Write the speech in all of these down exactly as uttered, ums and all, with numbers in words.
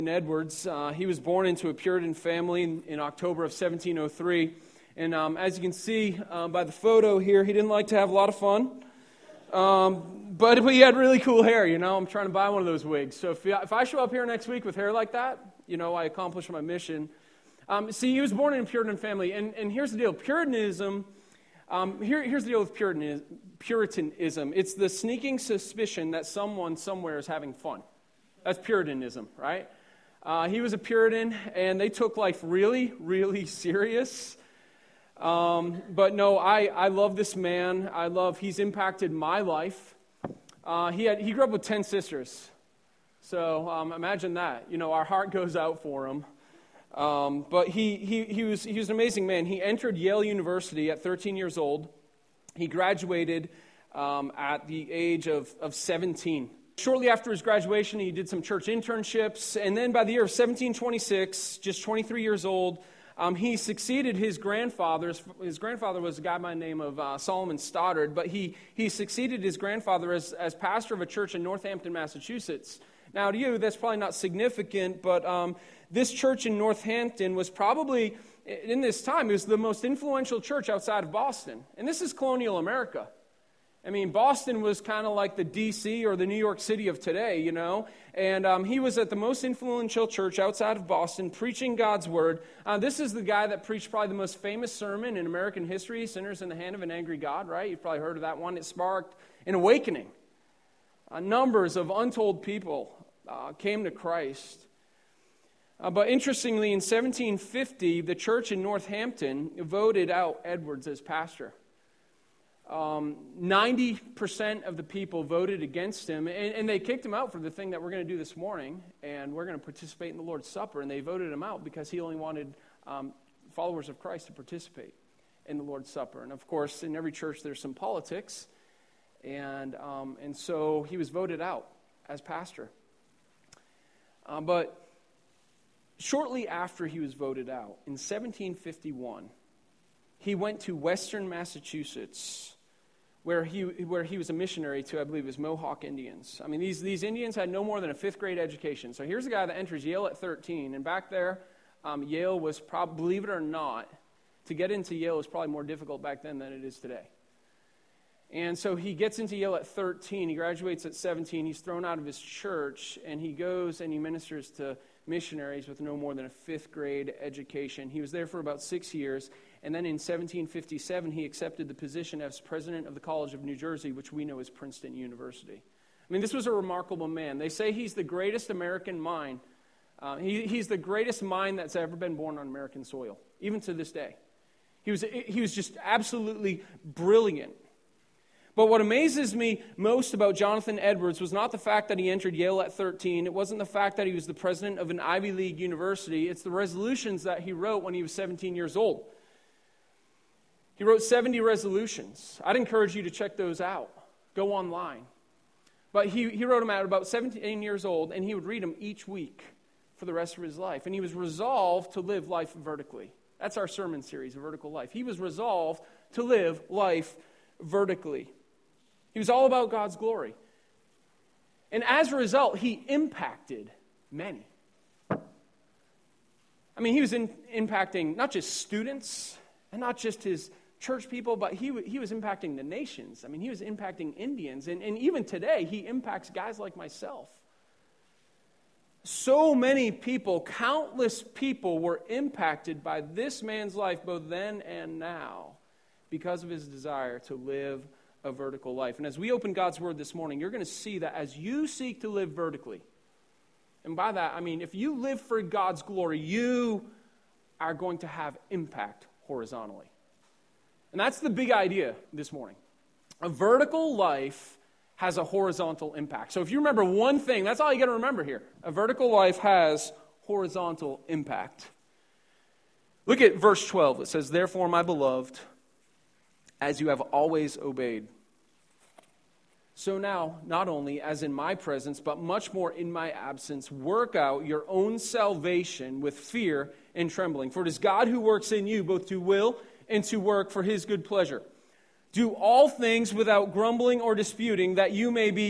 Edwards. Uh, he was born into a Puritan family in, in October of seventeen oh three. And um, as you can see uh, by the photo here, he didn't like to have a lot of fun. Um, but he had really cool hair, you know. I'm trying to buy one of those wigs. So if, if I show up here next week with hair like that, you know, I accomplished my mission. Um, see, he was born in a Puritan family. And, and here's the deal. Puritanism, um, here, here's the deal with Puritanism. Puritanism. It's the sneaking suspicion that someone somewhere is having fun. That's Puritanism, right? Uh, he was a Puritan, and they took life really, really serious. Um, but no, I, I love this man. I love, he's impacted my life. Uh, he had he grew up with ten sisters. So um, imagine that. You know, our heart goes out for him. Um, but he, he, he, was, he was an amazing man. He entered Yale University at thirteen years old. He graduated um, at the age of, of seventeen. Shortly after his graduation, he did some church internships, and then by the year of seventeen twenty-six, just twenty-three years old, um, he succeeded his grandfather. His, his grandfather was a guy by the name of uh, Solomon Stoddard, but he, he succeeded his grandfather as, as pastor of a church in Northampton, Massachusetts. Now, to you, that's probably not significant, but um, this church in Northampton was probably, in this time, it was the most influential church outside of Boston, and this is colonial America. I mean, Boston was kind of like the D C or the New York City of today, you know. And um, he was at the most influential church outside of Boston, preaching God's word. Uh, this is the guy that preached probably the most famous sermon in American history, Sinners in the Hand of an Angry God, right? You've probably heard of that one. It sparked an awakening. Uh, numbers of untold people uh, came to Christ. Uh, but interestingly, in seventeen fifty, the church in Northampton voted out Edwards as pastor. Um, ninety percent of the people voted against him, and, and they kicked him out for the thing that we're going to do this morning, and we're going to participate in the Lord's Supper, and they voted him out because he only wanted um, followers of Christ to participate in the Lord's Supper. And of course, in every church there's some politics, and, um, and so he was voted out as pastor. Uh, but shortly after he was voted out, in seventeen fifty-one, he went to Western Massachusetts, where he where he was a missionary to, I believe, it was Mohawk Indians. I mean, these, these Indians had no more than a fifth grade education. So here's a guy that enters Yale at thirteen, and back there, um, Yale was probably, believe it or not, to get into Yale was probably more difficult back then than it is today. And so he gets into Yale at thirteen, he graduates at seventeen, he's thrown out of his church, and he goes and he ministers to missionaries with no more than a fifth grade education. He was there for about six years. And then in seventeen fifty-seven, he accepted the position as president of the College of New Jersey, which we know as Princeton University. I mean, this was a remarkable man. They say he's the greatest American mind. Uh, he, he's the greatest mind that's ever been born on American soil, even to this day. He was, he was just absolutely brilliant. But what amazes me most about Jonathan Edwards was not the fact that he entered Yale at thirteen. It wasn't the fact that he was the president of an Ivy League university. It's the resolutions that he wrote when he was seventeen years old. He wrote seventy resolutions. I'd encourage you to check those out. Go online. But he, he wrote them out at about seventeen years old, and he would read them each week for the rest of his life. And he was resolved to live life vertically. That's our sermon series, Vertical Life. He was resolved to live life vertically. He was all about God's glory. And as a result, he impacted many. I mean, he was in, impacting not just students and not just his church people, but he, he was impacting the nations. I mean, he was impacting Indians. And, and even today, he impacts guys like myself. So many people, countless people were impacted by this man's life, both then and now, because of his desire to live a vertical life. And as we open God's Word this morning, you're going to see that as you seek to live vertically, and by that, I mean, if you live for God's glory, you are going to have impact horizontally. And that's the big idea this morning. A vertical life has a horizontal impact. So if you remember one thing, that's all you got to remember here. A vertical life has horizontal impact. Look at verse twelve. It says, "Therefore, my beloved, as you have always obeyed, so now, not only as in my presence, but much more in my absence, work out your own salvation with fear and trembling. For it is God who works in you both to will and to work for his good pleasure. Do all things without grumbling or disputing, that you may be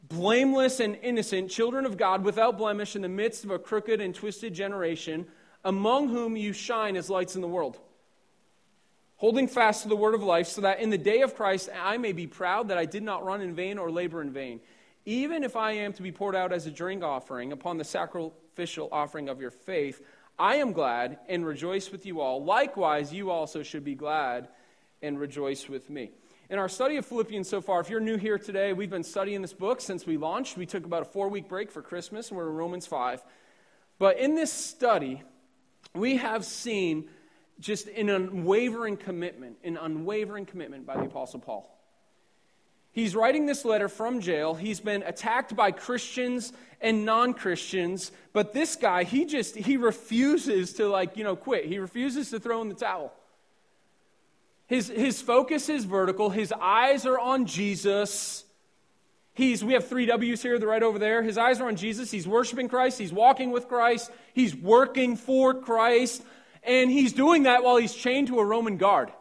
blameless and innocent, children of God without blemish in the midst of a crooked and twisted generation, among whom you shine as lights in the world, holding fast to the word of life, so that in the day of Christ I may be proud that I did not run in vain or labor in vain. Even if I am to be poured out as a drink offering upon the sacrificial offering of your faith, I am glad and rejoice with you all. Likewise, you also should be glad and rejoice with me. In our study of Philippians so far, if you're new here today, we've been studying this book since we launched. We took about a four-week break for Christmas, and we're in Romans five. But in this study, we have seen just an unwavering commitment, an unwavering commitment by the Apostle Paul. He's writing this letter from jail. He's been attacked by Christians and non-Christians, but this guy, he just, he refuses to like, you know, quit. He refuses to throw in the towel. His, his focus is vertical. His eyes are on Jesus. He's, we have three W's here, they're right over there. His eyes are on Jesus. He's worshiping Christ. He's walking with Christ. He's working for Christ. And he's doing that while he's chained to a Roman guard.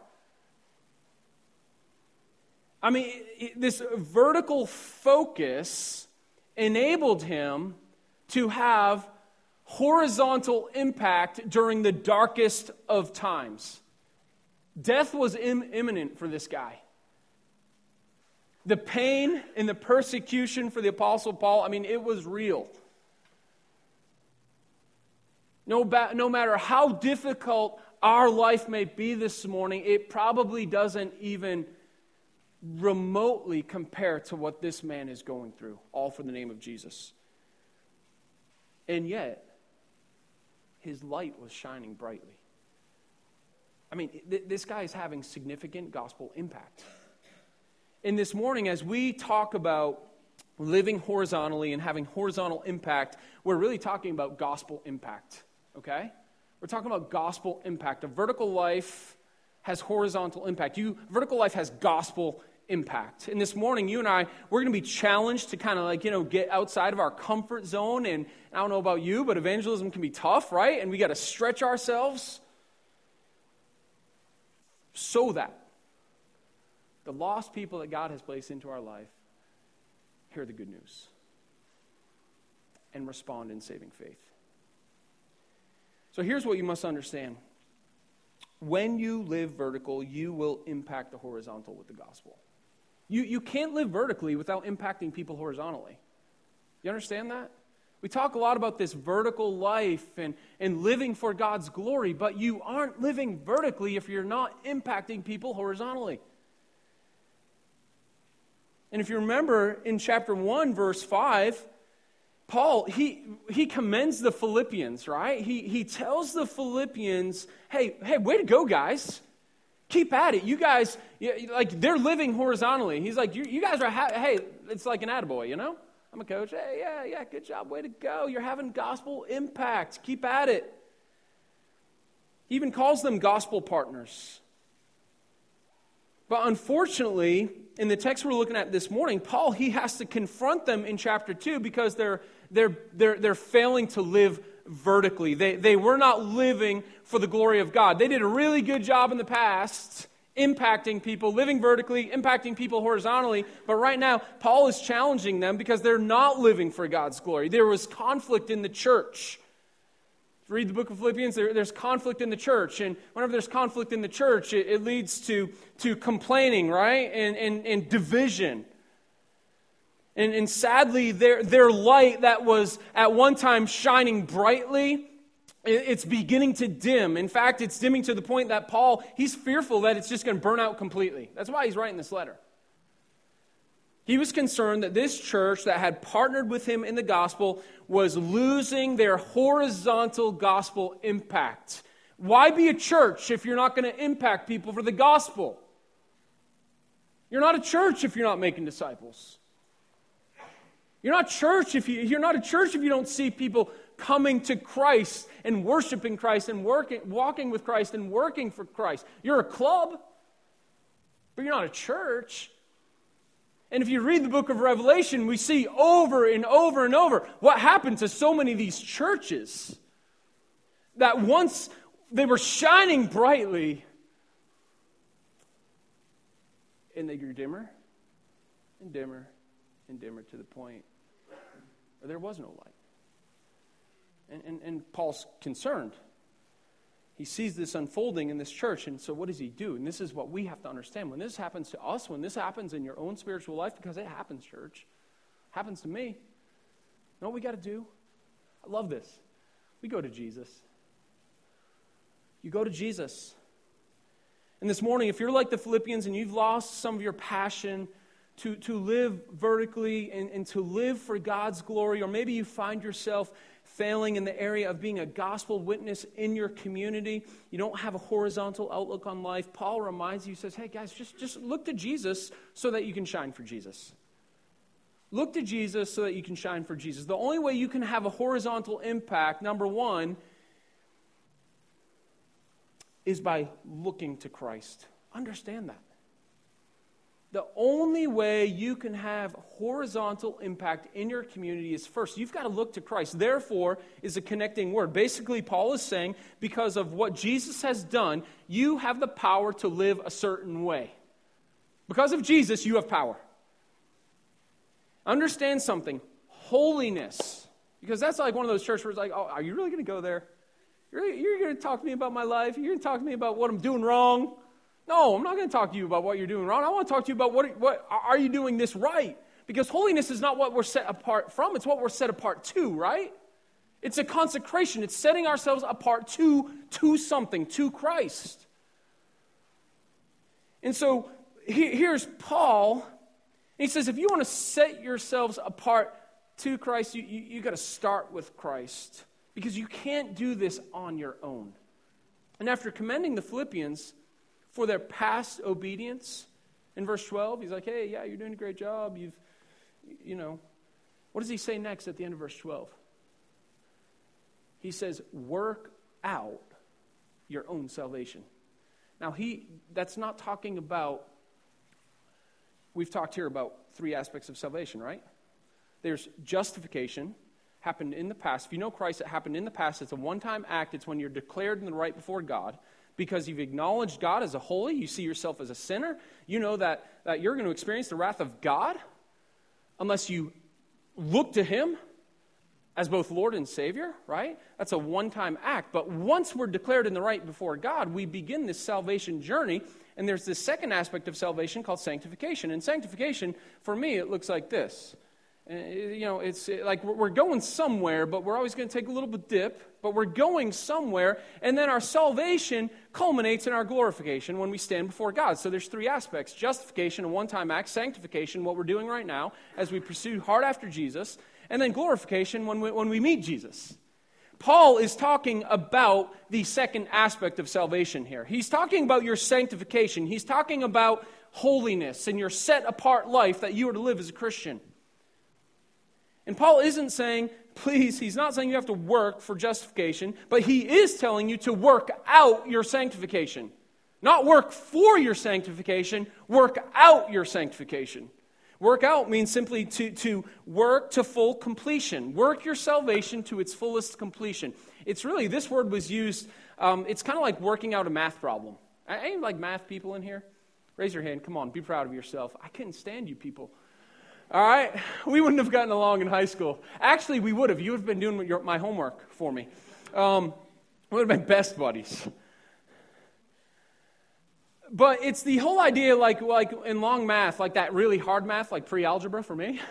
I mean, it, this vertical focus enabled him to have horizontal impact during the darkest of times. Death was im- imminent for this guy. The pain and the persecution for the Apostle Paul, I mean, it was real. No, ba- no matter how difficult our life may be this morning, it probably doesn't even remotely compare to what this man is going through, all for the name of Jesus. And yet, his light was shining brightly. I mean, th- this guy is having significant gospel impact. And this morning, as we talk about living horizontally and having horizontal impact, we're really talking about gospel impact, okay? We're talking about gospel impact. A vertical life has horizontal impact. You, vertical life has gospel impact. And this morning, you and I, we're going to be challenged to kind of like, you know, get outside of our comfort zone. And I don't know about you, but evangelism can be tough, right? And we got to stretch ourselves so that the lost people that God has placed into our life hear the good news and respond in saving faith. So here's what you must understand. When you live vertical, you will impact the horizontal with the gospel. You, you can't live vertically without impacting people horizontally. You understand that? We talk a lot about this vertical life and, and living for God's glory, but you aren't living vertically if you're not impacting people horizontally. And if you remember in chapter one, verse five, Paul, he he commends the Philippians, right? He he tells the Philippians, hey, hey, way to go, guys. Keep at it. You guys, like, they're living horizontally. He's like, you, you guys are, ha- hey, it's like an attaboy, you know? I'm a coach. Hey, yeah, yeah, good job. Way to go. You're having gospel impact. Keep at it. He even calls them gospel partners. But unfortunately, in the text we're looking at this morning, Paul, he has to confront them in chapter two because they're they're they're they're failing to live vertically. They they were not living for the glory of God. They did a really good job in the past impacting people, living vertically, impacting people horizontally. But right now, Paul is challenging them because they're not living for God's glory. There was conflict in the church. Read the book of Philippians, there, there's conflict in the church. And whenever there's conflict in the church, it, it leads to, to complaining, right? And, and, and division. And, and sadly, their, their light that was at one time shining brightly, it, it's beginning to dim. In fact, it's dimming to the point that Paul, he's fearful that it's just going to burn out completely. That's why he's writing this letter. He was concerned that this church that had partnered with him in the gospel was losing their horizontal gospel impact. Why be a church if you're not going to impact people for the gospel? You're not a church if you're not making disciples. You're not church if you, you're not a church if you don't see people coming to Christ and worshiping Christ and working, walking with Christ and working for Christ. You're a club, but you're not a church. And if you read the book of Revelation, we see over and over and over what happened to so many of these churches that once they were shining brightly, and they grew dimmer and dimmer and dimmer to the point where there was no light. And, and, and Paul's concerned. He sees this unfolding in this church, and so what does he do? And this is what we have to understand. When this happens to us, when this happens in your own spiritual life, because it happens, church, happens to me, you know what we got to do? I love this. We go to Jesus. You go to Jesus. And this morning, if you're like the Philippians and you've lost some of your passion to, to live vertically and, and to live for God's glory, or maybe you find yourself failing in the area of being a gospel witness in your community, you don't have a horizontal outlook on life, Paul reminds you, he says, hey guys, just, just look to Jesus so that you can shine for Jesus. Look to Jesus so that you can shine for Jesus. The only way you can have a horizontal impact, number one, is by looking to Christ. Understand that. The only way you can have horizontal impact in your community is first, you've got to look to Christ. Therefore is a connecting word. Basically, Paul is saying, because of what Jesus has done, you have the power to live a certain way. Because of Jesus, you have power. Understand something. Holiness. Because that's like one of those churches where it's like, oh, are you really going to go there? You're, you're going to talk to me about my life? You're going to talk to me about what I'm doing wrong? No, I'm not going to talk to you about what you're doing wrong. I want to talk to you about what, what are you doing this right? Because holiness is not what we're set apart from. It's what we're set apart to, right? It's a consecration. It's setting ourselves apart to, to something, to Christ. And so he, here's Paul. He says, if you want to set yourselves apart to Christ, you, you, you got to start with Christ. Because you can't do this on your own. And after commending the Philippians for their past obedience, in verse twelve, he's like, hey, yeah, you're doing a great job. You've, you know, what does he say next at the end of verse twelve? He says, work out your own salvation. Now, he that's not talking about, we've talked here about three aspects of salvation, right? There's justification, happened in the past. If you know Christ, it happened in the past. It's a one-time act. It's when you're declared in the right before God. Because you've acknowledged God as a holy, you see yourself as a sinner, you know that, that you're going to experience the wrath of God unless you look to Him as both Lord and Savior, right? That's a one-time act. But once we're declared in the right before God, we begin this salvation journey, and there's this second aspect of salvation called sanctification. And sanctification, for me, it looks like this. You know, it's like we're going somewhere, but we're always going to take a little bit dip, but we're going somewhere, and then our salvation culminates in our glorification when we stand before God. So there's three aspects: justification, a one-time act; sanctification, what we're doing right now as we pursue hard after Jesus; and then glorification when we, when we meet Jesus. Paul is talking about the second aspect of salvation here. He's talking about your sanctification. He's talking about holiness and your set-apart life that you are to live as a Christian. And Paul isn't saying, please, he's not saying you have to work for justification, but he is telling you to work out your sanctification. Not work for your sanctification, work out your sanctification. Work out means simply to, to work to full completion. Work your salvation to its fullest completion. It's really, this word was used, um, it's kind of like working out a math problem. Any like math people in here? Raise your hand, come on, be proud of yourself. I couldn't stand you people. All right? We wouldn't have gotten along in high school. Actually, we would have. You would have been doing your, my homework for me. Um, we would have been best buddies. But it's the whole idea, like, like in long math, like that really hard math, like pre-algebra for me.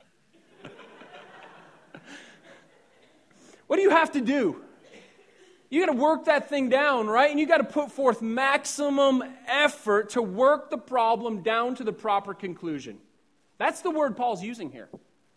What do you have to do? You got to work that thing down, right? And you got to put forth maximum effort to work the problem down to the proper conclusion. That's the word Paul's using here.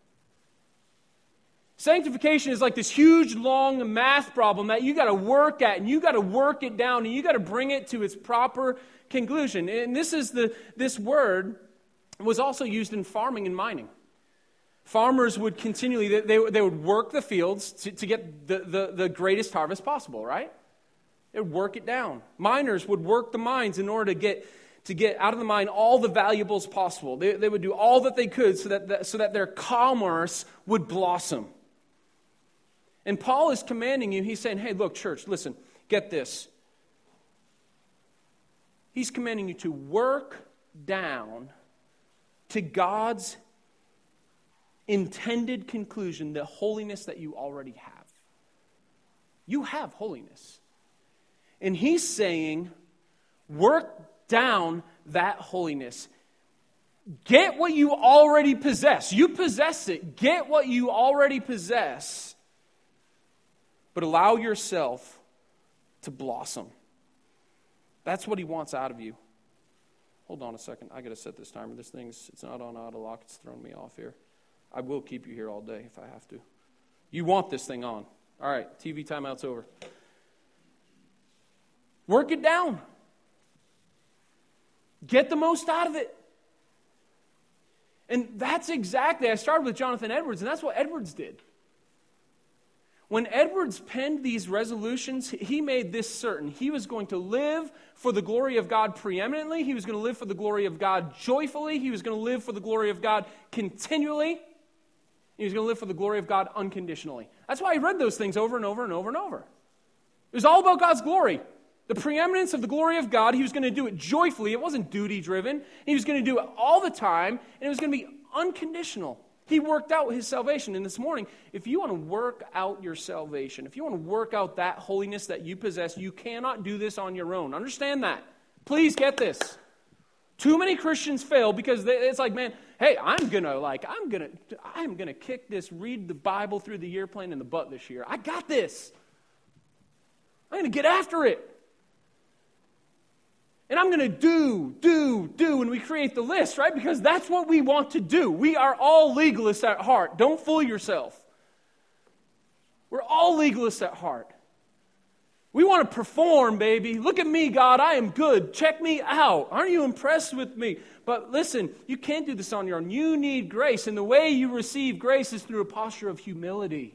Sanctification is like this huge, long math problem that you got to work at, and you got to work it down, and you got to bring it to its proper conclusion. And this is the this word was also used in farming and mining. Farmers would continually, they, they would work the fields to, to get the, the, the greatest harvest possible, right? They would work it down. Miners would work the mines in order to get to get out of the mine all the valuables possible. They, they would do all that they could so that, so that their commerce would blossom. And Paul is commanding you, he's saying, hey, look, church, listen, get this. He's commanding you to work down to God's intended conclusion, the holiness that you already have. You have holiness. And he's saying, work down that holiness. Get what you already possess. You possess it. Get what you already possess. But allow yourself to blossom. That's what he wants out of you. Hold on a second. I got to set this timer. This thing's, it's not on auto lock. It's throwing me off here. I will keep you here all day if I have to. You want this thing on. All right, T V timeout's over. Work it down. Get the most out of it. And that's exactly, I started with Jonathan Edwards, and that's what Edwards did. When Edwards penned these resolutions, he made this certain. He was going to live for the glory of God preeminently. He was going to live for the glory of God joyfully. He was going to live for the glory of God continually. He was going to live for the glory of God unconditionally. That's why he read those things over and over and over and over. It was all about God's glory. The preeminence of the glory of God, he was going to do it joyfully. It wasn't duty-driven. He was going to do it all the time, and it was going to be unconditional. He worked out his salvation. And this morning, if you want to work out your salvation, if you want to work out that holiness that you possess, you cannot do this on your own. Understand that. Please get this. Too many Christians fail because they, it's like, man, hey, I'm going to like, I'm going to, I'm going to kick this, read the Bible through the year plan in the butt this year. I got this. I'm going to get after it. And I'm going to do, do, do, and we create the list, right? Because that's what we want to do. We are all legalists at heart. Don't fool yourself. We're all legalists at heart. We want to perform, baby. Look at me, God. I am good. Check me out. Aren't you impressed with me? But listen, you can't do this on your own. You need grace, and the way you receive grace is through a posture of humility.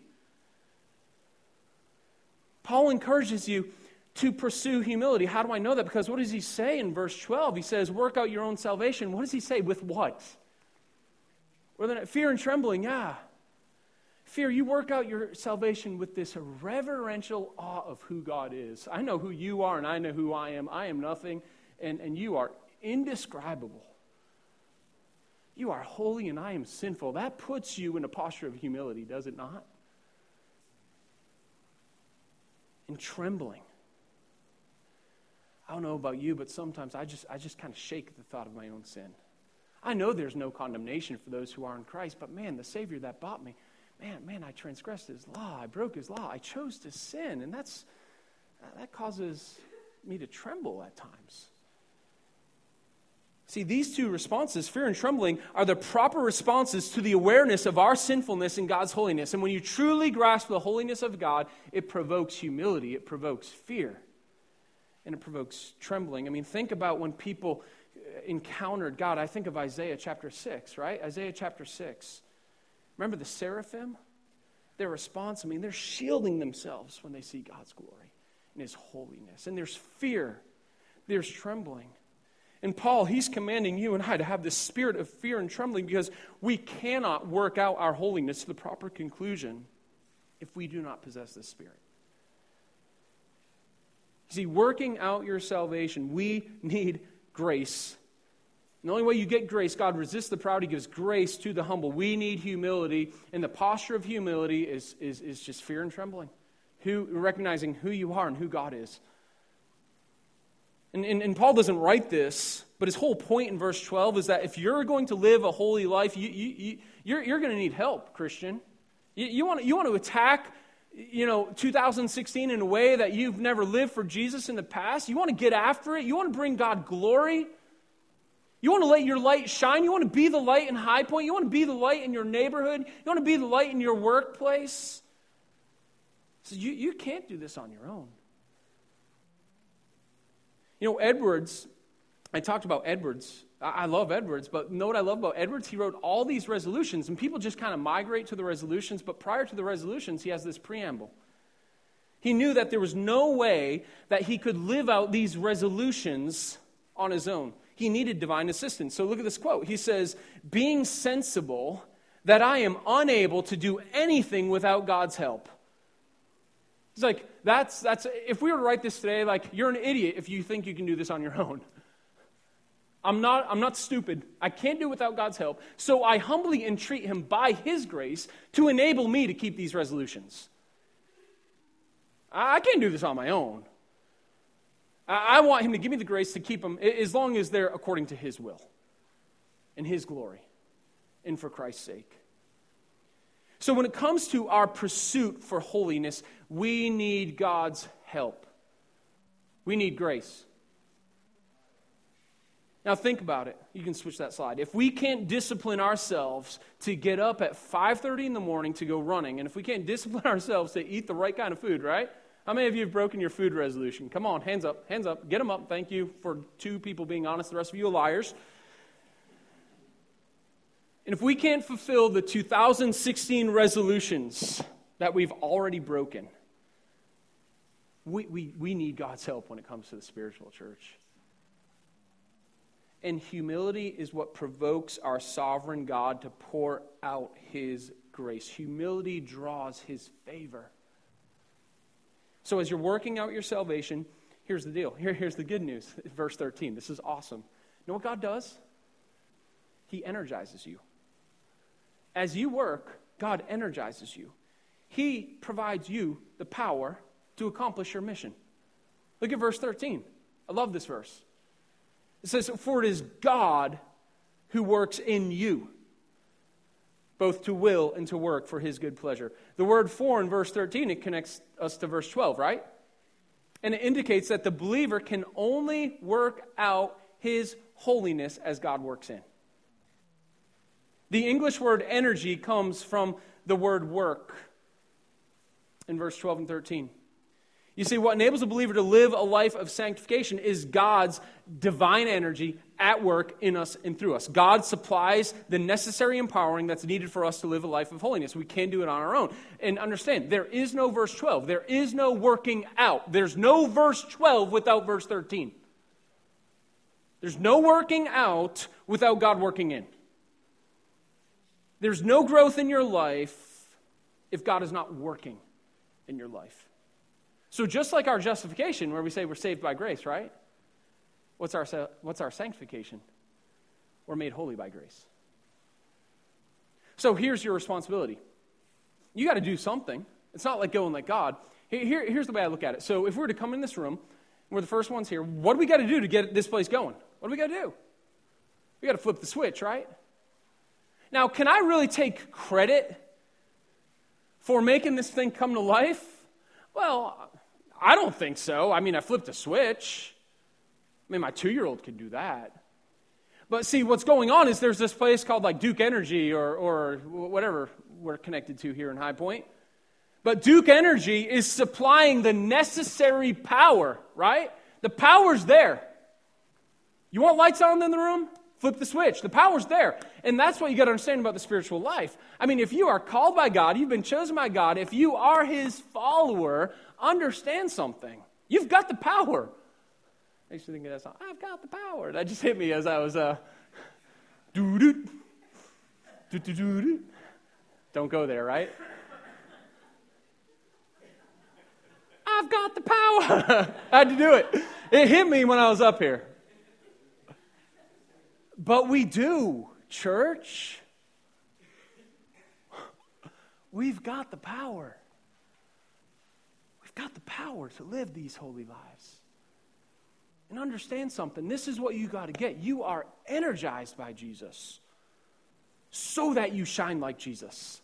Paul encourages you to pursue humility. How do I know that? Because what does he say in verse twelve? He says, work out your own salvation. What does he say? With what? Well, fear and trembling, yeah. Fear, you work out your salvation with this reverential awe of who God is. I know who you are and I know who I am. I am nothing and, and you are indescribable. You are holy and I am sinful. That puts you in a posture of humility, does it not? And trembling. I don't know about you, but sometimes I just I just kind of shake at the thought of my own sin. I know there's no condemnation for those who are in Christ, but man, the Savior that bought me, man, man, I transgressed his law. I broke his law. I chose to sin, and that's that causes me to tremble at times. See, these two responses, fear and trembling, are the proper responses to the awareness of our sinfulness and God's holiness. And when you truly grasp the holiness of God, it provokes humility, it provokes fear. And it provokes trembling. I mean, think about when people encountered God. I think of Isaiah chapter six, right? Isaiah chapter six. Remember the seraphim? Their response, I mean, they're shielding themselves when they see God's glory and his holiness. And there's fear. There's trembling. And Paul, he's commanding you and I to have this spirit of fear and trembling because we cannot work out our holiness to the proper conclusion if we do not possess this spirit. See, working out your salvation, we need grace. And the only way you get grace, God resists the proud, he gives grace to the humble. We need humility, and the posture of humility is, is, is just fear and trembling. Who, recognizing who you are and who God is. And, and, and Paul doesn't write this, but his whole point in verse twelve is that if you're going to live a holy life, you, you, you, you're, you're going to need help, Christian. You, you, want, you want to attack you know, two thousand sixteen in a way that you've never lived for Jesus in the past. You want to get after it. You want to bring God glory. You want to let your light shine. You want to be the light in High Point. You want to be the light in your neighborhood. You want to be the light in your workplace. So you, you can't do this on your own. You know, Edwards, I talked about Edwards. I love Edwards, but know what I love about Edwards? He wrote all these resolutions, and people just kind of migrate to the resolutions, but prior to the resolutions, he has this preamble. He knew that there was no way that he could live out these resolutions on his own. He needed divine assistance. So look at this quote. He says, being sensible that I am unable to do anything without God's help. He's like, that's, that's, if we were to write this today, like, you're an idiot if you think you can do this on your own. I'm not, I'm not stupid. I can't do it without God's help. So I humbly entreat him by his grace to enable me to keep these resolutions. I, I can't do this on my own. I, I want him to give me the grace to keep them as long as they're according to his will and his glory and for Christ's sake. So when it comes to our pursuit for holiness, we need God's help. We need grace. Now think about it. You can switch that slide. If we can't discipline ourselves to get up at five thirty in the morning to go running, and if we can't discipline ourselves to eat the right kind of food, right? How many of you have broken your food resolution? Come on, hands up, hands up. Get them up. Thank you for two people being honest. The rest of you are liars. And if we can't fulfill the two thousand sixteen resolutions that we've already broken, we, we, we need God's help when it comes to the spiritual church. And humility is what provokes our sovereign God to pour out his grace. Humility draws his favor. So as you're working out your salvation, here's the deal. Here, here's the good news. Verse thirteen. This is awesome. You know what God does? He energizes you. As you work, God energizes you. He provides you the power to accomplish your mission. Look at verse thirteen. I love this verse. It says, for it is God who works in you, both to will and to work for his good pleasure. The word for in verse thirteen, it connects us to verse twelve, right? And it indicates that the believer can only work out his holiness as God works in. The English word energy comes from the word work in verse twelve and thirteen. You see, what enables a believer to live a life of sanctification is God's divine energy at work in us and through us. God supplies the necessary empowering that's needed for us to live a life of holiness. We can't do it on our own. And understand, there is no verse twelve. There is no working out. There's no verse twelve without verse thirteen. There's no working out without God working in. There's no growth in your life if God is not working in your life. So just like our justification, where we say we're saved by grace, right? What's our, what's our sanctification? We're made holy by grace. So here's your responsibility. You got to do something. It's not like going like God. Here, here's the way I look at it. So if we were to come in this room, we're the first ones here, what do we got to do to get this place going? What do we got to do? We got to flip the switch, right? Now, can I really take credit for making this thing come to life? Well, I don't think so. I mean, I flipped a switch. I mean, my two-year-old could do that. But see, what's going on is there's this place called like Duke Energy or, or whatever we're connected to here in High Point. But Duke Energy is supplying the necessary power, right? The power's there. You want lights on in the room? Flip the switch. The power's there. And that's what you got to understand about the spiritual life. I mean, if you are called by God, you've been chosen by God, if you are his follower, understand something. You've got the power. I used to think of that song, I've got the power. That just hit me as I was, uh, doo-doo, doo-doo-doo-doo. Don't go there, right? I've got the power. I had to do it. It hit me when I was up here. But we do, church. We've got the power. We've got the power to live these holy lives. And understand something. This is what you got to get. You are energized by Jesus so that you shine like Jesus.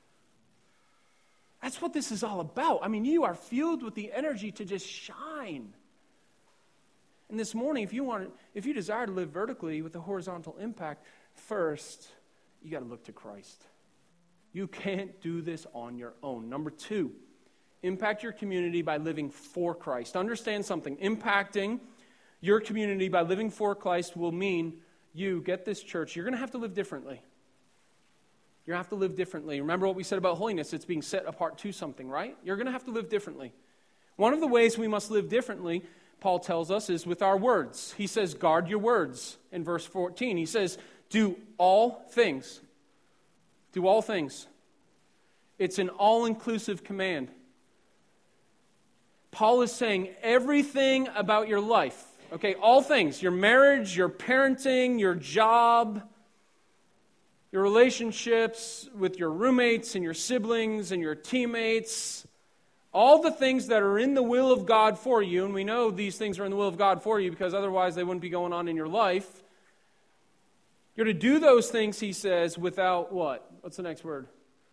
That's what this is all about. I mean, you are fueled with the energy to just shine. And this morning, if you want, if you desire to live vertically with a horizontal impact, first, you got to look to Christ. You can't do this on your own. Number two, impact your community by living for Christ. Understand something. Impacting your community by living for Christ will mean you, get this, church, you're going to have to live differently. You're going to have to live differently. Remember what we said about holiness. It's being set apart to something, right? You're going to have to live differently. One of the ways we must live differently, Paul tells us, is with our words. He says, guard your words in verse fourteen. He says, do all things. Do all things. It's an all-inclusive command. Paul is saying everything about your life, Okay, all things. Your marriage, your parenting, your job, your relationships with your roommates and your siblings and your teammates. All the things that are in the will of God for you, and we know these things are in the will of God for you because otherwise they wouldn't be going on in your life. You're to do those things, he says, without what? What's the next word?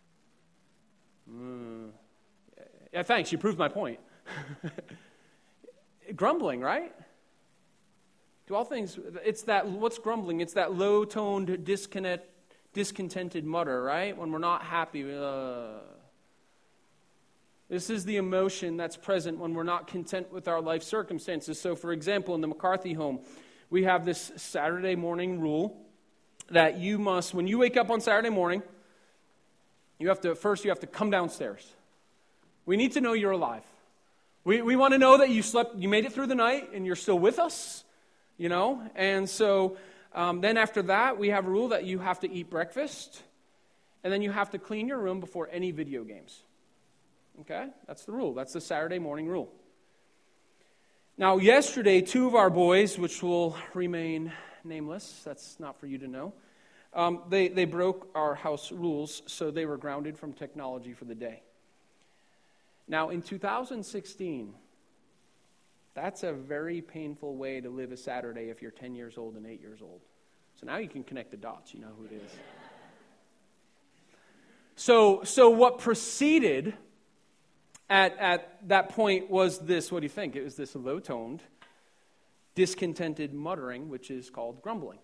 Mm. Yeah, thanks. You proved my point. Grumbling, right? Do all things. It's that. What's grumbling? It's that low-toned, disconnect, discontented mutter, right? When we're not happy. Uh, this is the emotion that's present when we're not content with our life circumstances. So, for example, in the McCarthy home, we have this Saturday morning rule that you must, when you wake up on Saturday morning, you have to first you have to come downstairs. We need to know you're alive. We we want to know that you slept, you made it through the night, and you're still with us. You know, and so um, then after that, we have a rule that you have to eat breakfast, and then you have to clean your room before any video games. Okay? That's the rule. That's the Saturday morning rule. Now, yesterday, two of our boys, which will remain nameless, that's not for you to know, um, they, they broke our house rules, so they were grounded from technology for the day. Now, in two thousand sixteen, that's a very painful way to live a Saturday if you're ten years old and eight years old. So now you can connect the dots. You know who it is. So, so what preceded at, at that point was this. What do you think? It was this low-toned, discontented muttering, which is called grumbling.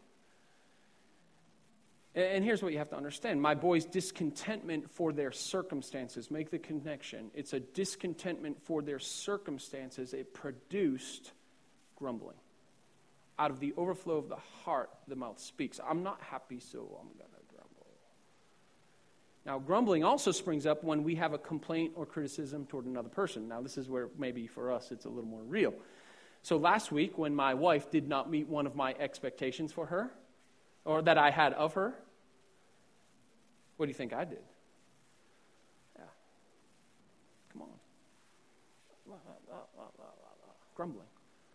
And here's what you have to understand. My boys' discontentment for their circumstances, make the connection. It's a discontentment for their circumstances. It produced grumbling. Out of the overflow of the heart, the mouth speaks. I'm not happy, so I'm going to grumble. Now, grumbling also springs up when we have a complaint or criticism toward another person. Now, this is where maybe for us it's a little more real. So last week, when my wife did not meet one of my expectations for her, or that I had of her, what do you think I did? Yeah. Come on. Grumbling.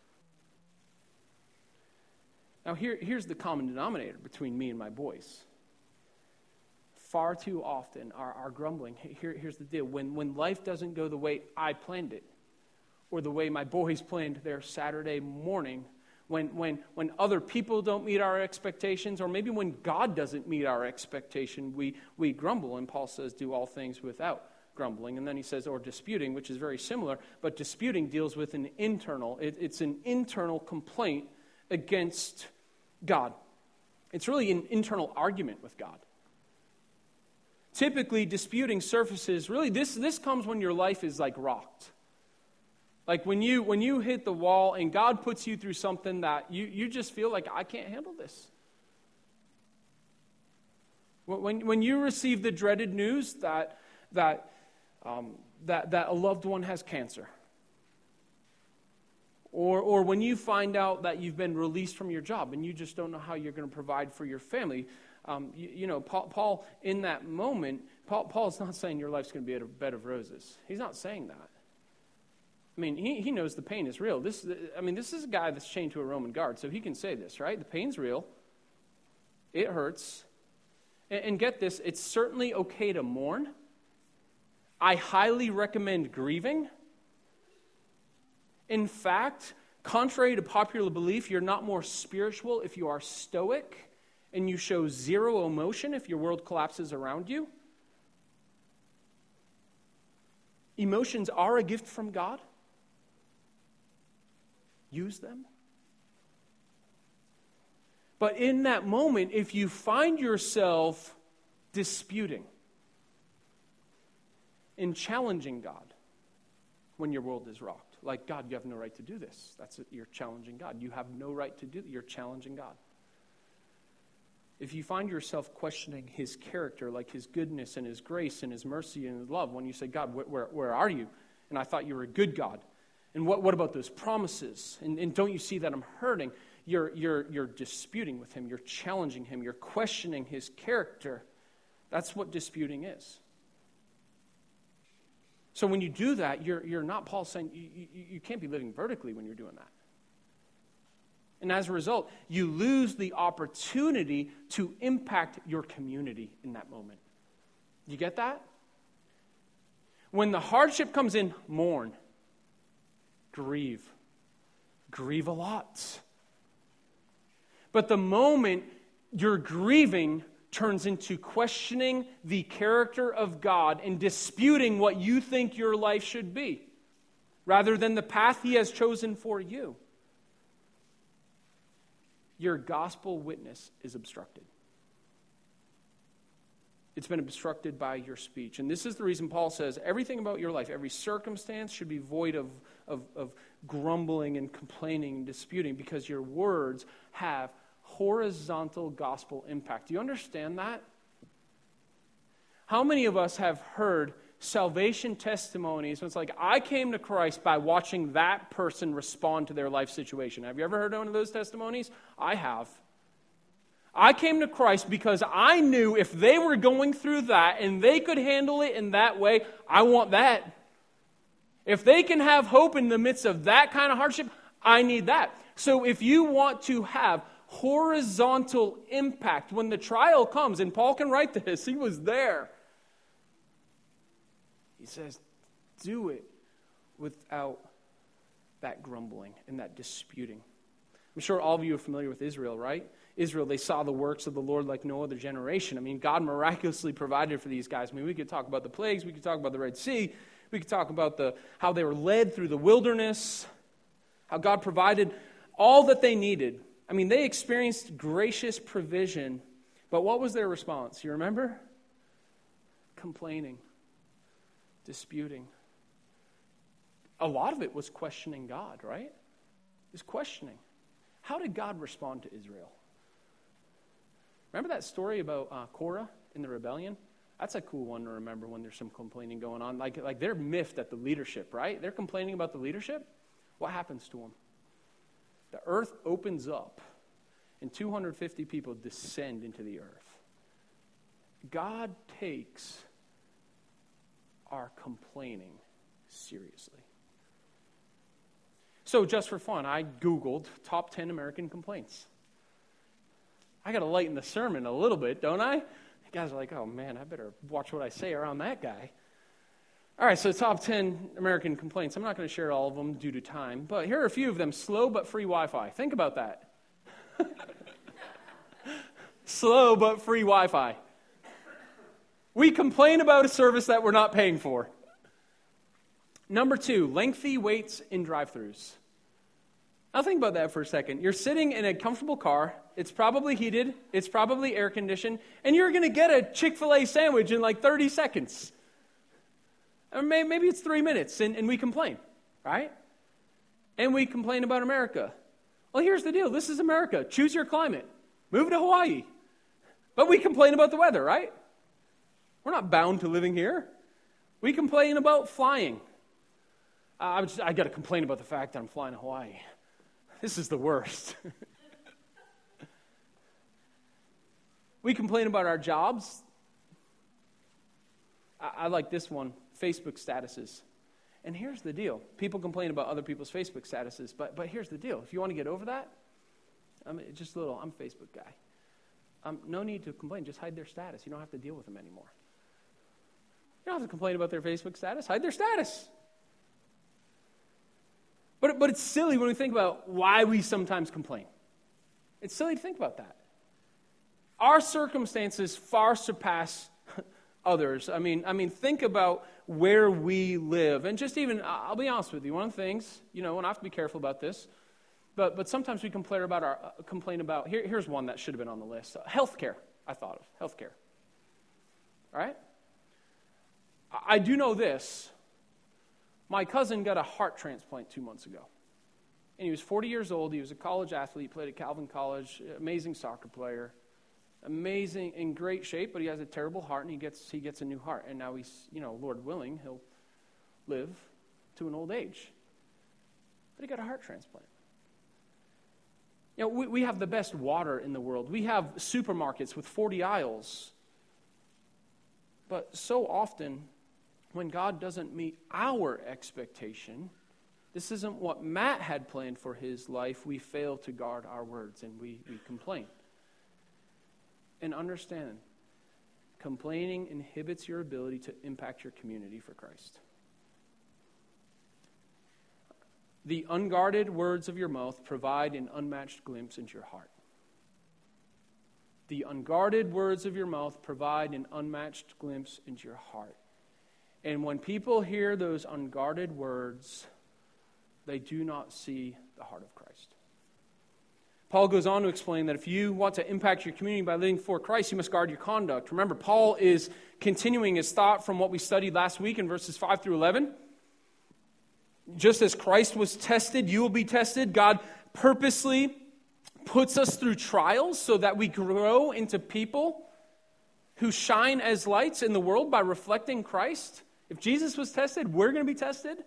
Now here, here's the common denominator between me and my boys. Far too often our, our grumbling, here, here's the deal. When, when life doesn't go the way I planned it, or the way my boys planned their Saturday morning, When, when, when other people don't meet our expectations, or maybe when God doesn't meet our expectation, we, we grumble. And Paul says, do all things without grumbling. And then he says, or disputing, which is very similar. But disputing deals with an internal, it, it's an internal complaint against God. It's really an internal argument with God. Typically, disputing surfaces, really, this, this comes when your life is like rocked. Like when you when you hit the wall and God puts you through something that you, you just feel like, I can't handle this. When when you receive the dreaded news that that um, that that a loved one has cancer, or or when you find out that you've been released from your job and you just don't know how you're going to provide for your family, um, you, you know, Paul, Paul in that moment, Paul Paul's not saying your life's going to be a bed of roses. He's not saying that. I mean, he, he knows the pain is real. This, I mean, this is a guy that's chained to a Roman guard, so he can say this, right? The pain's real. It hurts. And, and get this, it's certainly okay to mourn. I highly recommend grieving. In fact, contrary to popular belief, you're not more spiritual if you are stoic and you show zero emotion if your world collapses around you. Emotions are a gift from God. Use them. But in that moment, if you find yourself disputing and challenging God when your world is rocked, like, God, you have no right to do this. That's it. You're challenging God. You have no right to do that. You're challenging God. If you find yourself questioning his character, like his goodness and his grace and his mercy and his love, when you say, God, where, where are you? And I thought you were a good God. And what, what about those promises? And, and don't you see that I'm hurting? You're, you're, you're disputing with him. You're challenging him. You're questioning his character. That's what disputing is. So when you do that, you're, you're not, Paul saying, you, you, you can't be living vertically when you're doing that. And as a result, you lose the opportunity to impact your community in that moment. You get that? When the hardship comes in, mourn. Grieve. Grieve a lot. But the moment you're grieving turns into questioning the character of God and disputing what you think your life should be, rather than the path He has chosen for you, your gospel witness is obstructed. It's been obstructed by your speech. And this is the reason Paul says everything about your life, every circumstance should be void of, of, of grumbling and complaining and disputing, because your words have horizontal gospel impact. Do you understand that? How many of us have heard salvation testimonies when it's like, I came to Christ by watching that person respond to their life situation? Have you ever heard one of those testimonies? I have. I came to Christ because I knew if they were going through that and they could handle it in that way, I want that. If they can have hope in the midst of that kind of hardship, I need that. So if you want to have horizontal impact when the trial comes, and Paul can write this, he was there. He says, do it without that grumbling and that disputing. I'm sure all of you are familiar with Israel, right? Israel, they saw the works of the Lord like no other generation. I mean, God miraculously provided for these guys. I mean, we could talk about the plagues. We could talk about the Red Sea. We could talk about the how they were led through the wilderness, how God provided all that they needed. I mean, they experienced gracious provision, but what was their response? You remember? Complaining, disputing. A lot of it was questioning God, right? It was questioning. How did God respond to Israel? Remember that story about uh, Korah in the rebellion? That's a cool one to remember when there's some complaining going on. Like, like they're miffed at the leadership, right? They're complaining about the leadership. What happens to them? The earth opens up, and two hundred fifty people descend into the earth. God takes our complaining seriously. So just for fun, I Googled top ten American complaints. I got to lighten the sermon a little bit, don't I? You guys are like, oh man, I better watch what I say around that guy. All right, so top ten American complaints. I'm not going to share all of them due to time, but here are a few of them. Slow but free Wi-Fi. Think about that. Slow but free Wi-Fi. We complain about a service that we're not paying for. Number two, lengthy waits in drive-thrus. Now think about that for a second. You're sitting in a comfortable car. It's probably heated. It's probably air-conditioned. And you're going to get a Chick-fil-A sandwich in like thirty seconds. Or maybe it's three minutes, and, and we complain, right? And we complain about America. Well, here's the deal. This is America. Choose your climate. Move to Hawaii. But we complain about the weather, right? We're not bound to living here. We complain about flying. Uh, I, just, I got to complain about the fact that I'm flying to Hawaii. This is the worst. We complain about our jobs. I, I like this one, Facebook statuses. And here's the deal. People complain about other people's Facebook statuses, but but here's the deal. If you want to get over that, I mean, just a little, I'm a Facebook guy. Um, no need to complain. Just hide their status. You don't have to deal with them anymore. You don't have to complain about their Facebook status. Hide their status. But, but it's silly when we think about why we sometimes complain. It's silly to think about that. Our circumstances far surpass others. I mean, I mean, think about where we live. And just even, I'll be honest with you, one of the things, you know, and I have to be careful about this, but but sometimes we complain about, our, uh, complain about here, here's one that should have been on the list. Uh, healthcare, I thought of. Healthcare. All right? I, I do know this. My cousin got a heart transplant two months ago. And he was forty years old. He was a college athlete, played at Calvin College, amazing soccer player, amazing, in great shape, but he has a terrible heart, and he gets he gets a new heart. And now he's, you know, Lord willing, he'll live to an old age. But he got a heart transplant. You know, we, we have the best water in the world. We have supermarkets with forty aisles. But so often, when God doesn't meet our expectation, This isn't what Matt had planned for his life. We fail to guard our words and we, we complain. And understand, complaining inhibits your ability to impact your community for Christ. The unguarded words of your mouth provide an unmatched glimpse into your heart. The unguarded words of your mouth provide an unmatched glimpse into your heart. And when people hear those unguarded words, they do not see the heart of Christ. Paul goes on to explain that if you want to impact your community by living for Christ, you must guard your conduct. Remember, Paul is continuing his thought from what we studied last week in verses five through eleven. Just as Christ was tested, you will be tested. God purposely puts us through trials so that we grow into people who shine as lights in the world by reflecting Christ. If Jesus was tested, we're going to be tested.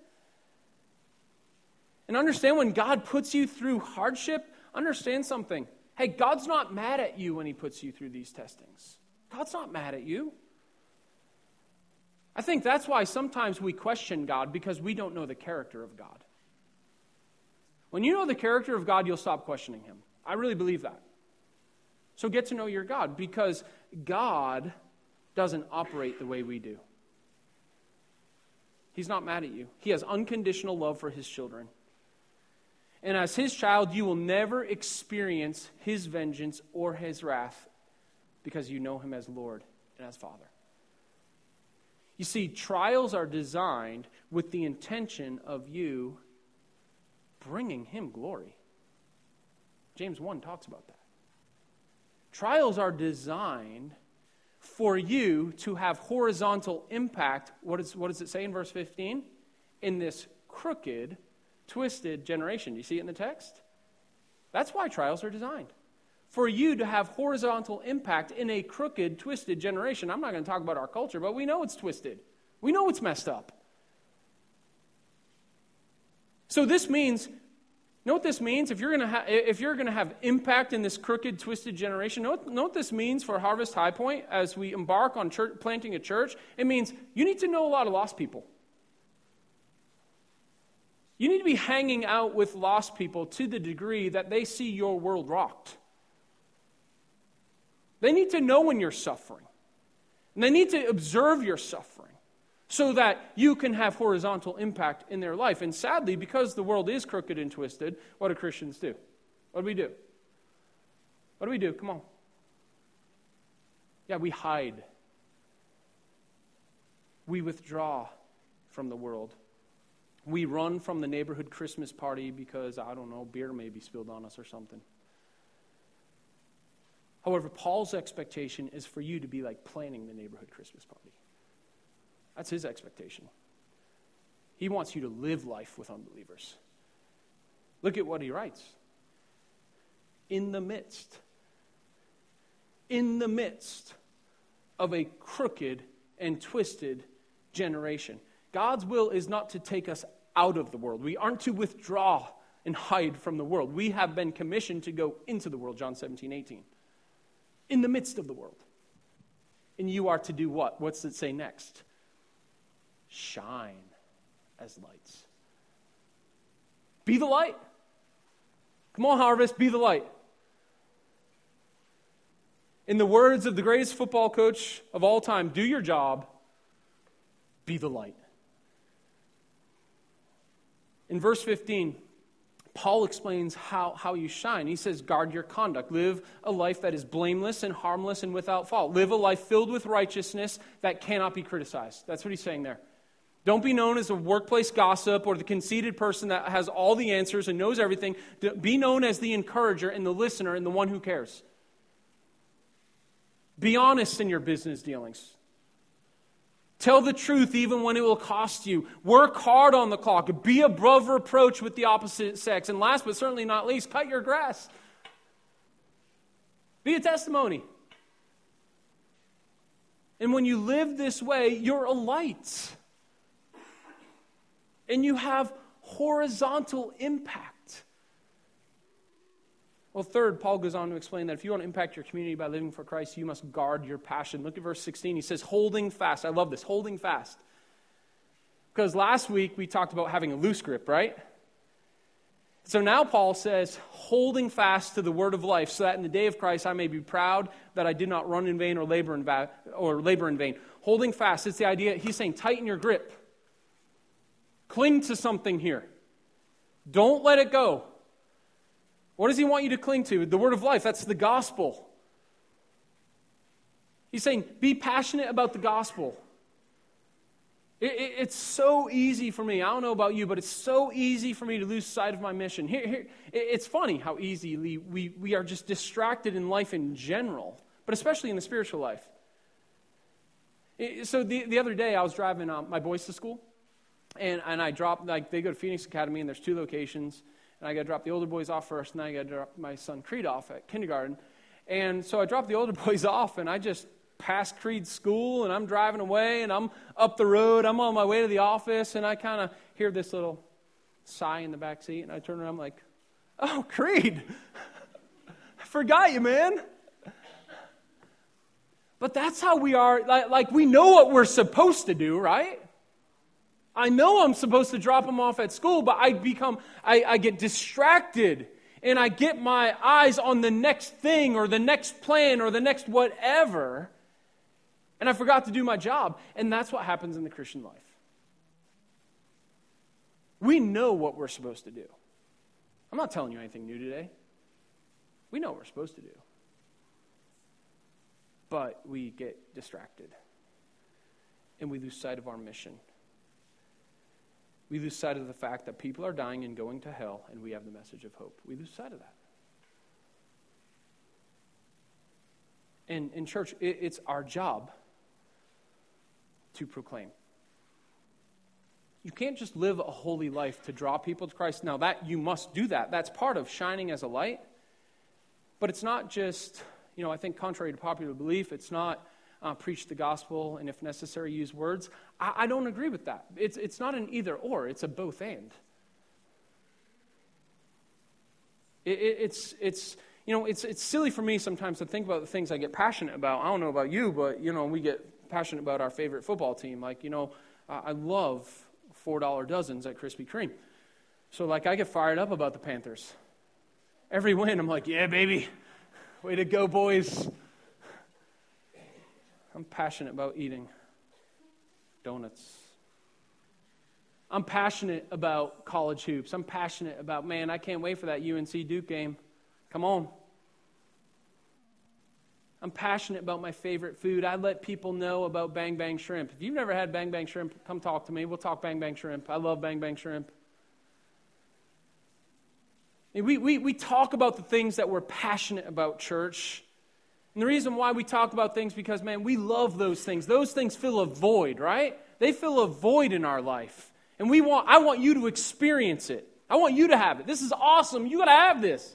And understand, when God puts you through hardship, understand something. Hey, God's not mad at you when he puts you through these testings. God's not mad at you. I think that's why sometimes we question God, because we don't know the character of God. When you know the character of God, you'll stop questioning him. I really believe that. So get to know your God, because God doesn't operate the way we do. He's not mad at you. He has unconditional love for his children. And as his child, you will never experience his vengeance or his wrath because you know him as Lord and as Father. You see, trials are designed with the intention of you bringing him glory. James one talks about that. Trials are designed for you to have horizontal impact. What, is, what does it say in verse fifteen? In this crooked, twisted generation. Do you see it in the text? That's why trials are designed. For you to have horizontal impact in a crooked, twisted generation. I'm not going to talk about our culture, but we know it's twisted. We know it's messed up. So this means, you know what this means? If you're going to ha- if you're going to have impact in this crooked, twisted generation, know what, know what this means for Harvest High Point as we embark on church, planting a church? It means you need to know a lot of lost people. You need to be hanging out with lost people to the degree that they see your world rocked. They need to know when you're suffering. And they need to observe your suffering so that you can have horizontal impact in their life. And sadly, because the world is crooked and twisted, what do Christians do? What do we do? What do we do? Come on. Yeah, we hide. We withdraw from the world. We run from the neighborhood Christmas party because, I don't know, beer may be spilled on us or something. However, Paul's expectation is for you to be like planning the neighborhood Christmas party. That's his expectation. He wants you to live life with unbelievers. Look at what he writes. In the midst, in the midst of a crooked and twisted generation. God's will is not to take us out of the world. We aren't to withdraw and hide from the world. We have been commissioned to go into the world, John seventeen, eighteen. In the midst of the world. And you are to do what? What's it say next? Shine as lights. Be the light. Come on, Harvest, be the light. In the words of the greatest football coach of all time, do your job, be the light. In verse fifteen, Paul explains how, how you shine. He says, guard your conduct. Live a life that is blameless and harmless and without fault. Live a life filled with righteousness that cannot be criticized. That's what he's saying there. Don't be known as a workplace gossip or the conceited person that has all the answers and knows everything. Be known as the encourager and the listener and the one who cares. Be honest in your business dealings. Tell the truth even when it will cost you. Work hard on the clock. Be above reproach with the opposite sex. And last but certainly not least, cut your grass. Be a testimony. And when you live this way, you're a light. And you have horizontal impact. Well, third, Paul goes on to explain that if you want to impact your community by living for Christ, you must guard your passion. Look at verse sixteen. He says, holding fast. I love this, holding fast. Because last week we talked about having a loose grip, right? So now Paul says, holding fast to the word of life, so that in the day of Christ I may be proud that I did not run in vain or labor in, va- or labor in vain. Holding fast, it's the idea, he's saying tighten your grip. Cling to something here. Don't let it go. What does he want you to cling to? The word of life, that's the gospel. He's saying, be passionate about the gospel. It, it, it's so easy for me. I don't know about you, but it's so easy for me to lose sight of my mission. Here, here, it, it's funny how easily we, we are just distracted in life in general, but especially in the spiritual life. It, so the, the other day, I was driving um, my boys to school, and, and I dropped, like, they go to Phoenix Academy, and there's two locations, and I got to drop the older boys off first, and then I got to drop my son Creed off at kindergarten. And so I dropped the older boys off, and I just past Creed's school, and I'm driving away, and I'm up the road, I'm on my way to the office, and I kind of hear this little sigh in the back seat, and I turn around, I'm like, oh, Creed, I forgot you, man. But that's how we are, like, like we know what we're supposed to do, right? I know I'm supposed to drop him off at school, but I become, I, I get distracted, and I get my eyes on the next thing, or the next plan, or the next whatever, and I forgot to do my job. And that's what happens in the Christian life. We know what we're supposed to do. I'm not telling you anything new today. We know what we're supposed to do. But we get distracted. And we lose sight of our mission. We lose sight of the fact that people are dying and going to hell, and we have the message of hope. We lose sight of that. And in church, it, it's our job to proclaim. You can't just live a holy life to draw people to Christ. Now, that you must do that. That's part of shining as a light. But it's not just, you know, I think contrary to popular belief, it's not uh, preach the gospel and if necessary use words. I, I don't agree with that. It's, it's not an either or. It's a both and. It, it, it's, it's, you know, it's, it's silly for me sometimes to think about the things I get passionate about. I don't know about you, but, you know, we get passionate about our favorite football team. Like, you know, uh, I love four dollar dozens at Krispy Kreme. So, like, I get fired up about the Panthers. Every win, I'm like, yeah, baby. Way to go, boys. I'm passionate about eating donuts. I'm passionate about college hoops. I'm passionate about, man, I can't wait for that U N C Duke game. Come on. I'm passionate about my favorite food. I let people know about Bang Bang Shrimp. If you've never had Bang Bang Shrimp, come talk to me. We'll talk Bang Bang Shrimp. I love Bang Bang Shrimp. And we, we, we talk about the things that we're passionate about, church. And the reason why we talk about things because, man, we love those things. Those things fill a void, right? They fill a void in our life. And we want I want you to experience it. I want you to have it. This is awesome. You got to have this.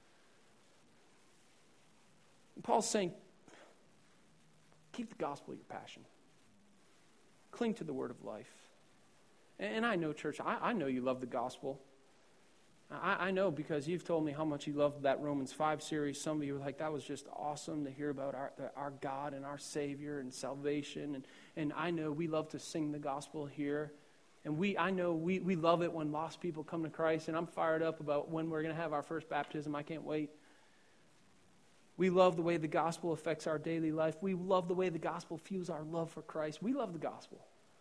And Paul's saying, keep the gospel your passion. Cling to the word of life. And I know, church, I, I know you love the gospel. I, I know because you've told me how much you loved that Romans five series. Some of you were like, that was just awesome to hear about our, our God and our Savior and salvation. And, and I know we love to sing the gospel here. And we, I know we, we love it when lost people come to Christ. And I'm fired up about when we're going to have our first baptism. I can't wait. We love the way the gospel affects our daily life. We love the way the gospel fuels our love for Christ. We love the gospel.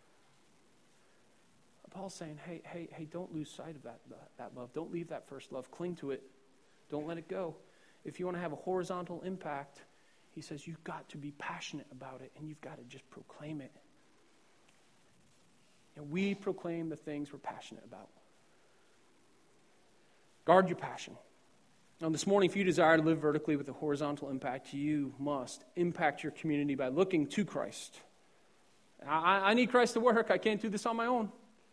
Paul's saying, hey, hey, hey, don't lose sight of that, that love. Don't leave that first love. Cling to it. Don't let it go. If you want to have a horizontal impact, he says you've got to be passionate about it, and you've got to just proclaim it. And we proclaim the things we're passionate about. Guard your passion. Now, this morning, if you desire to live vertically with a horizontal impact, you must impact your community by looking to Christ. I, I need Christ to work. I can't do this on my own.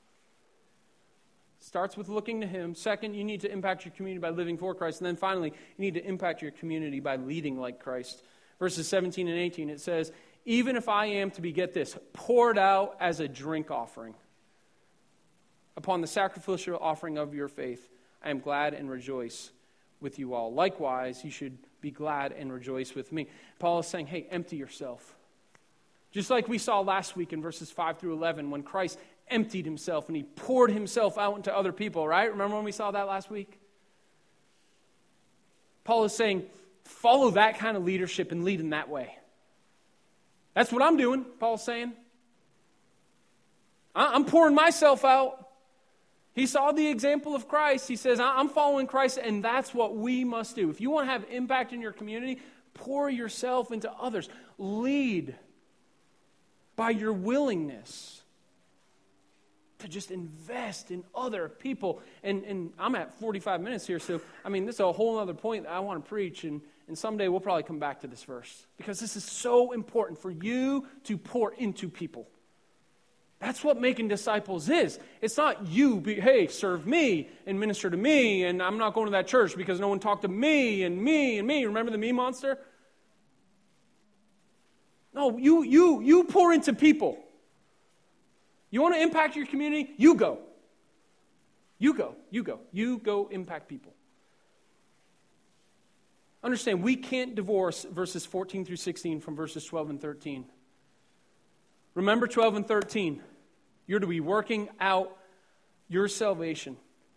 Starts with looking to Him. Second, you need to impact your community by living for Christ. And then finally, you need to impact your community by leading like Christ. Verses seventeen and eighteen, it says, even if I am to be, get this, poured out as a drink offering upon the sacrificial offering of your faith, I am glad and rejoice with you all. Likewise, you should be glad and rejoice with me. Paul is saying, hey, empty yourself. Just like we saw last week in verses five through eleven, when Christ emptied himself and he poured himself out into other people, right? Remember when we saw that last week? Paul is saying, follow that kind of leadership and lead in that way. That's what I'm doing, Paul's saying. I'm pouring myself out. He saw the example of Christ. He says, I'm following Christ, and that's what we must do. If you want to have impact in your community, pour yourself into others. Lead by your willingness to just invest in other people. And, and I'm at forty-five minutes here, so, I mean, this is a whole other point that I want to preach, and, and someday we'll probably come back to this verse, because this is so important for you to pour into people. That's what making disciples is. It's not you, be, hey, serve me and minister to me, and I'm not going to that church because no one talked to me and me and me. Remember the me monster? No, you you you pour into people. You want to impact your community? You go. You go. You go. You go impact people. Understand, we can't divorce verses fourteen through sixteen from verses twelve and thirteen. Remember twelve and thirteen. You're to be working out your salvation.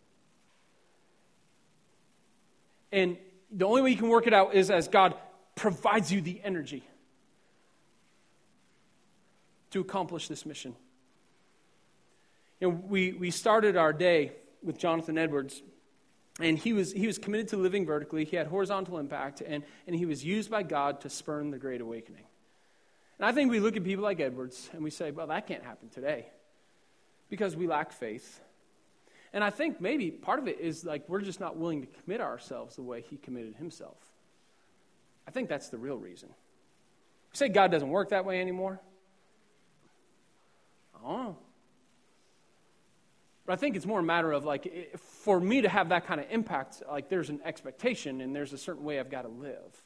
And the only way you can work it out is as God provides you the energy to accomplish this mission. You know, we, we started our day with Jonathan Edwards, and he was he was committed to living vertically. He had horizontal impact, and, and he was used by God to spurn the Great Awakening. And I think we look at people like Edwards, and we say, well, that can't happen today, because we lack faith. And I think maybe part of it is like we're just not willing to commit ourselves the way he committed himself. I think that's the real reason. We say God doesn't work that way anymore. Oh. But I think it's more a matter of like, for me to have that kind of impact, like there's an expectation and there's a certain way I've got to live.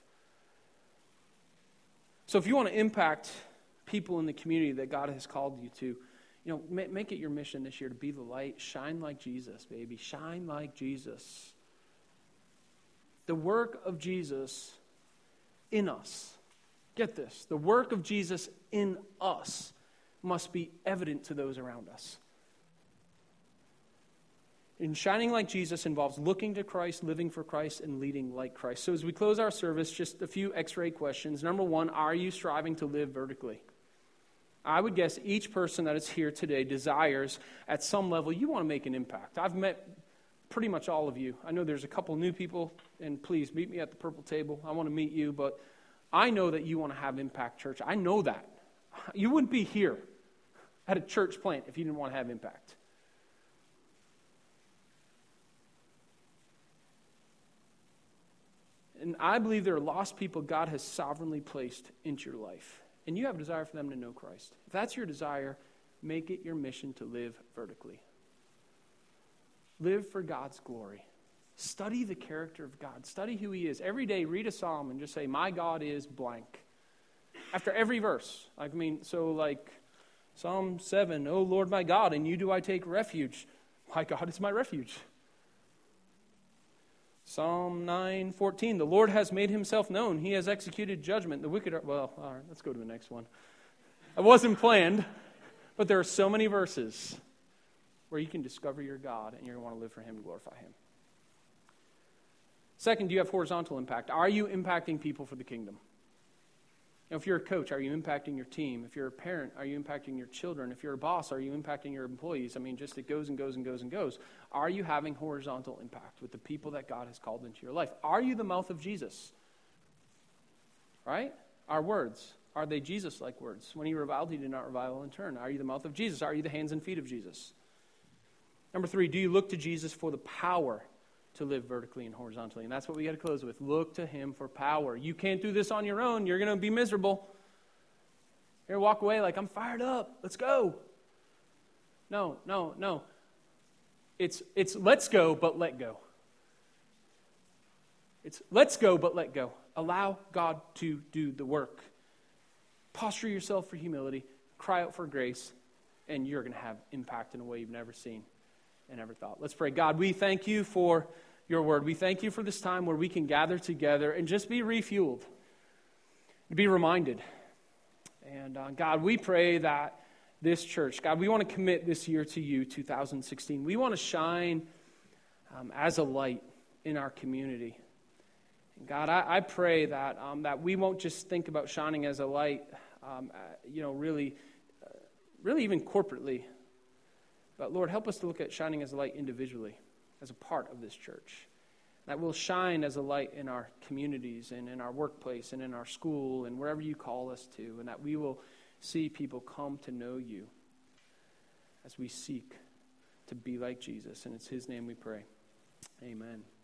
So if you want to impact people in the community that God has called you to, you know, make it your mission this year to be the light. Shine like Jesus, baby. Shine like Jesus. The work of Jesus in us. Get this. The work of Jesus in us must be evident to those around us. And shining like Jesus involves looking to Christ, living for Christ, and leading like Christ. So as we close our service, just a few X-ray questions. Number one, are you striving to live vertically? I would guess each person that is here today desires, at some level, you want to make an impact. I've met pretty much all of you. I know there's a couple new people, and please meet me at the purple table. I want to meet you, but I know that you want to have impact, church. I know that. You wouldn't be here at a church plant if you didn't want to have impact. And I believe there are lost people God has sovereignly placed into your life. And you have a desire for them to know Christ. If that's your desire, make it your mission to live vertically. Live for God's glory. Study the character of God. Study who he is. Every day, read a psalm and just say, my God is blank. After every verse. I mean, so like Psalm seven, oh Lord my God, in you do I take refuge. My God is my refuge. Psalm nine fourteen, the Lord has made himself known. He has executed judgment. The wicked are, well, all right, let's go to the next one. It wasn't planned, but there are so many verses where you can discover your God and you're going to want to live for him and glorify him. Second, do you have horizontal impact? Are you impacting people for the kingdom? You know, if you're a coach, are you impacting your team? If you're a parent, are you impacting your children? If you're a boss, are you impacting your employees? I mean, just it goes and goes and goes and goes. Are you having horizontal impact with the people that God has called into your life? Are you the mouth of Jesus? Right? Our words, are they Jesus-like words? When he reviled, he did not revile in turn. Are you the mouth of Jesus? Are you the hands and feet of Jesus? Number three, do you look to Jesus for the power to live vertically and horizontally? And that's what we got to close with. Look to him for power. You can't do this on your own. You're going to be miserable. You're going to walk away like, I'm fired up. Let's go. No, no, no. It's it's let's go, but let go. It's let's go, but let go. Allow God to do the work. Posture yourself for humility. Cry out for grace. And you're going to have impact in a way you've never seen and never thought. Let's pray. God, we thank you for your word. We thank you for this time where we can gather together and just be refueled, be reminded. And uh, God, we pray that this church, God, we want to commit this year to you, two thousand sixteen. We want to shine um, as a light in our community. God, I, I pray that um, that we won't just think about shining as a light, um, uh, you know, really, uh, really even corporately. But Lord, help us to look at shining as a light individually, as a part of this church. That we'll shine as a light in our communities and in our workplace and in our school and wherever you call us to, and that we will see people come to know you as we seek to be like Jesus. And it's his name we pray. Amen.